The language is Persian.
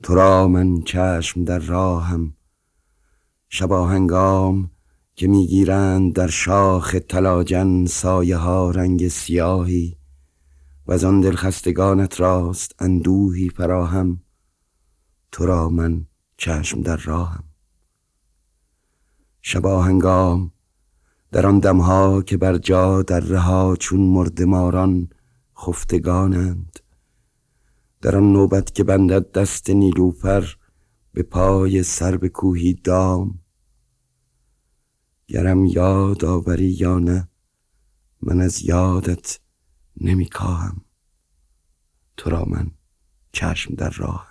تو را من چشم در راهم. شباهنگام که میگیرند در شاخ طلاجن سایه ها رنگ سیاهی و از آن دلخستگانت راست اندوهی فراهم. تو را من چشم در راهم. شباهنگام در آن دمها که بر جا در رها چون مردماران خفتگانند، در آن نوبت که بندد دست نیلوفر به پای سرب کوهی دام، گرم یاد آوری یا نه من از یادت نمی کاهم. تو را من چشم در راه.